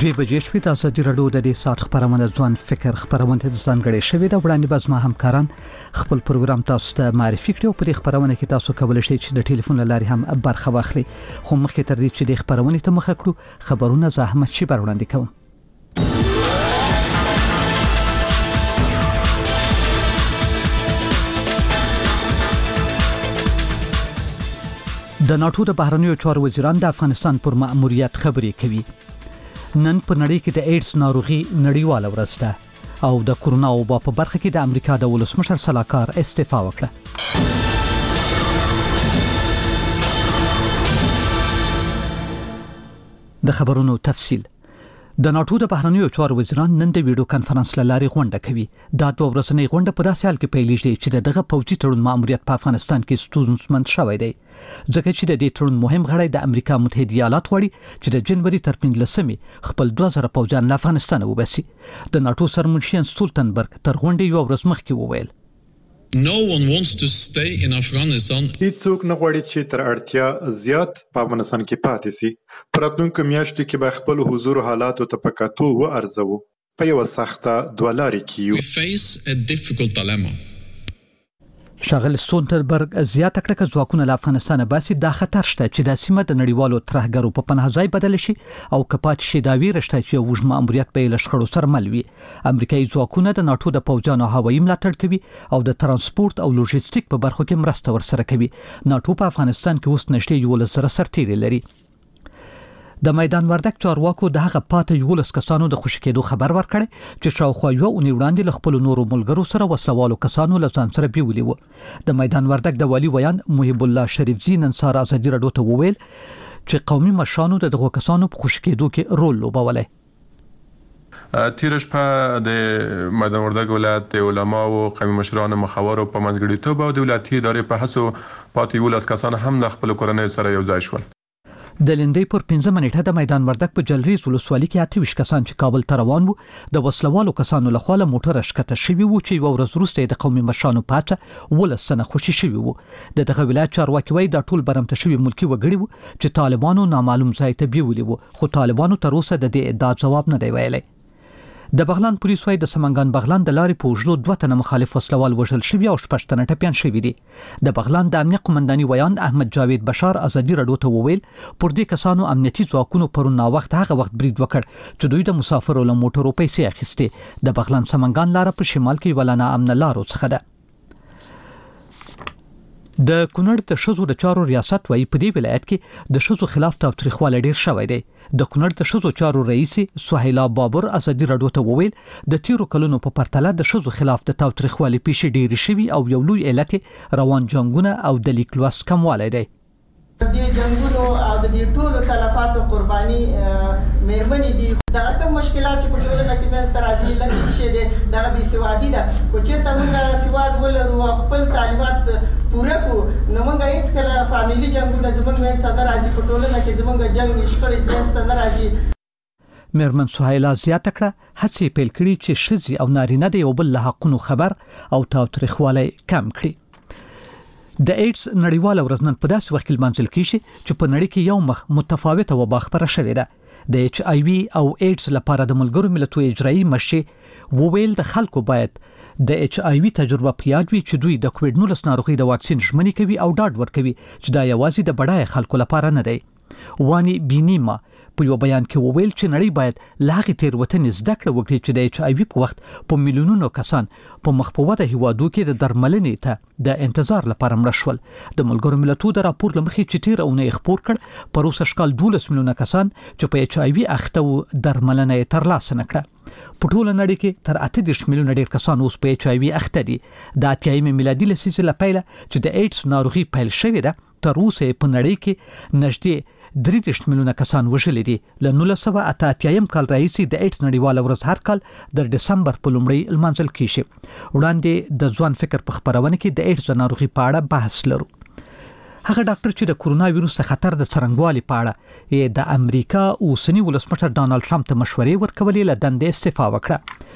دوی بجې شوې د ازادي راډیو د دې ساعت خبرونه ځوان فکر خبرونه د ځانګړې شوې د وړاندې باز ما همکاران خپل پروګرام تاسو ته معرفي کړو. په دې خبرونه کې تاسو کولی شئ چې د ټلیفون لارې هم برخه واخلئ. خو مخکې تر دې چې د خبرونه ته مخه کړو خبرونه زحمت شي وړاندې کوم. د ناتو د بهرنیو چارو وزیران د افغانستان پر مأموریت خبرې کوي. نن په نړۍ کې د ایډز ناروغي نړیواله ورځ ده او د کورونا وبا په برخه کې د امریکا د ولسمشر سلاکار استعفا وکړه. د خبرونو تفصیل. د ناتو د بهرنیو چارو وزیران نن د ویډیو کانفرنس لارې غونډه کوي. دا دوه ورځنۍ غونډه په داسې حال کې پیلېږي چې دغه پوځي تړون مأموریت په افغانستان کې ستونزمن شوی دی، ځکه چې د دې تړون مهم غړی د امریکا متحده ایالات غواړي چې د جنوري تر 15 خپل 2000 پوځیان له افغانستان وباسي. د ناتو سرمنشي سټولټنبرګ تر غونډې یو ورځ مخکې وویل No one wants to stay in Afghanistan. هیڅوک نه غواړي چې تر اړتیا زیات په افغانستان کې پاتې شي. په راتلونکو میاشتو کې به خپل حضور حالاتو ته په کتو وارزوو. په یو سخته دوه لارې کې یو. We face a difficult dilemma. شاغل سټولټنبرګ زیاته کړه چې ځواکونه له افغانستان باسي دا خطر شته چې د سیمه د نړیوالو ترهګرو په پناه ځای بدل شي او کپات شي دا ویرشته چې وژ مأموریت په لشخړو سره مل وي. امریکایي ځواکونه د ناتو د پوځانو هوایي ملاتړ کوي او د ترانسپورت او لوجستیک په برخو کې مرسته ورسره کوي. ناتو په افغانستان کې اوس نشته 11 سرتیري لري. د میدان وردک چارواکو د هغه پاتې 11 کسانو د خوشی کېدو خبر ورکړ چې شاوخوا یو اونۍ وړاندې له خپل نورو ملګرو سره وسلوالو کسانو له ځان سره بیولي وو. د میدان وردک د والی ویان محب الله شریفزی نن سهار ازادي راډیو ته وویل چې قومي مشرانو دغه کسانو په خوشی کېدو کې رول لوبولی. تیرش په د میدان وردک ولایت علما او قومي مشرانو مخاورو په منځګړیتوب او دولتي ادارې په هڅو پاتې 11 کسان هم د خپل کورنۍ سره یو ځای شول. د لندې پر 15 منټه د میدان وردک په جلریز ولسوالۍ کې 28 کسان چې کابل ته روان وو د وسلوالو کسانو له خوا له موټر ښکته شوي وو چې یو ورځ وروسته د قومي مشرانو پاته 12 تنه خوشي شوي وو. دغه ولایت چارواکي وایي دا ټول برمته شوي ملکی وګړي وو چې طالبانو نامعلوم ځای ته بیولي وو، خو طالبانو تر اوسه د دې ادعا ځواب نه دی ویلی. د بغلان پولیس وايي د سمنګان بغلان د لارې په اوږدو 2 تنه مخالف وسلوال وژل شوي او 6 تنه ټپیان شوي دي. د بغلان د امنیت قومنداني ویان احمد جاوید بشار ازادي راډیو ته وویل پر دې کسانو امنیتي ځواکونو پرون نا وخت هغه وخت برید وکړ چې دوی د مسافرو له موټرو پیسې اخیستې. د بغلان سمنګان لار په شمال کې ولانه امن لارو څخه ده. د کونړ د شذو د چارو ریاست وايي په دې ولایت کې د شذو خلاف تاوتریخواله ډیر شوی دی. د کونړ د شذو چارو رئیس سهیلا بابر ازادي راډیو ته وویل د تیرو کلونو په پرتله د شذو خلاف د تاوتریخوالي پیښې ډیر شوي او یو لوی علت روان جنگونه او د لیک لوست کموالی دی. د جنگونو او د ټولو تلفاتو قرباني مېرمنې دي. دا کوم مشکلات چې په ټولنه کې منځته راځي لکه شی دی دغه بې سوادي ده. خو چېرته موږ سواد ولرو او خپل تعلیمات پوره کړو نو موږ هېڅکله فامیلي جنګونه زموږ منځته نه راځي، په ټولنه کې زموږ جنګ شخړې منځته نه راځي. مېرمن سهیلا زیاته کړه هڅې پیل کړي چې ښځې او نارینه د یو بل له حقونو خبر او تاوتریخوالی کم کړي. د ایډز نړیواله ورځ نن په داسې وخت کې لمانځل کیږي چې په نړۍ کې یو مخ متفاوته وبا خپره شوې ده. د ایچ آی وي او ایډز لپاره د ملګرو ملتونو اجرایي مشر وویل د خلکو باید د ایچ آی وي تجربه پیاد وي چې دوی د کووډ-19 ناروغي د واکسین ژمنې کوي او ډاډ ورکوي چې دا یوازې د بډای خلکو لپاره نه دی. وانی بینیما په یو بیان کې وویل چې نړۍ باید له هغې تېروتنې زده کړه وکړي چې د ایچ آی وي په وخت په میلیونونو کسان په مخ په وده هیوادو کې د درملنې ته د انتظار لپاره مړه شول. د ملګرو ملتونو د راپور له مخې چې تېره اونۍ خپور کړ پر اوسه شکال 12 میلیونه کسان چې په ایچ آی وي اخته وو درملنه یې ترلاسه نه کړه. په ټوله نړۍ کې تر 38 میلیونه ډېر کسان اوس په ایچ آی وي اخته دي. د 80 میلادي لسیزې له پیله چې د ایډز ناروغي پیل شوې ده تر اوسه په نړۍ کې نږدې 33 میلیونه کسان وژلي دي. له 1988 کال راهیسې د ایډز نړیواله ورځ هر کال د دسمبر په لومړۍ لمانځل کیږي. وړاندې د ځوان فکر په خبرونه کې د ایډز ناروغي په اړه بحث لرو. هغه ډاکټر چې د کورونا وایروس څخه خطر د څرنګوالي په اړه د امریکا اوسنی ولسمشر ډانلډ ټرمپ ته مشورې ورکولې له دندې استعفا وکړه.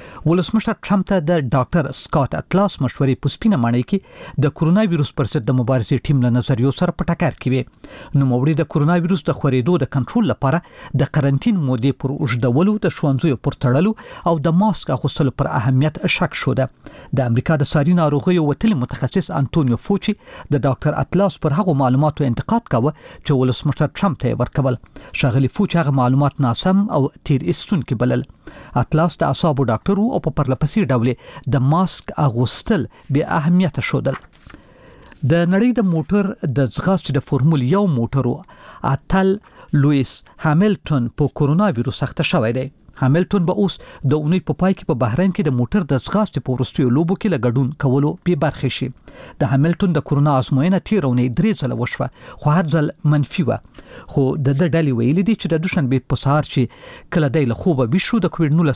ولسمشر ټرمپ ته د ډاکټر سکاٹ اټلاس مشورې په سپینه ماڼۍ کې د کورونا وایروس پر ضد د مبارزې ټیم له نظریو سره په ټکر کې وي. نو موري د کورونا وایروس د خورېدو د کنټرول لپاره د قرنټین مودې پر اوږدولو، د ښوونځیو پر تړلو او د ماسک اغوستلو پر اهمیت شک شو ده. د امریکا د ساري ناروغیو وتلي متخصص انټونیو فوچي د ډاکټر اټلاس پر هغو معلوماتو انتقاد کاوه چې ولسمشر ټرمپ ته ورکول. ښاغلي فوچي هغه معلومات ناسم او تیر ایستونکي بلل. اټلاس د اعصابو ډاکټر او په پرلپسې ډول د ماسک اغوستل به اهمیت شودل. د نړۍ د موټر د ځغاستې د فورمول 1 موټرو اتل لوئیس هاملټن په کورونا وایروس اخته شوی دی. هاملټن به اوس د اونۍ په پای کې په بحرین کې د موټر د ځغاستې په وروستیو لوبو کې لګډون کولو به برخه شي. د هاملټن د کورونا ازموینه تیر اونۍ 3 ځله وشوه، خو هر ځل منفي و. خو د ډلې ویلي دي چې د دوشنبه په سهار چې کله د خوبه بشو د کووډ 19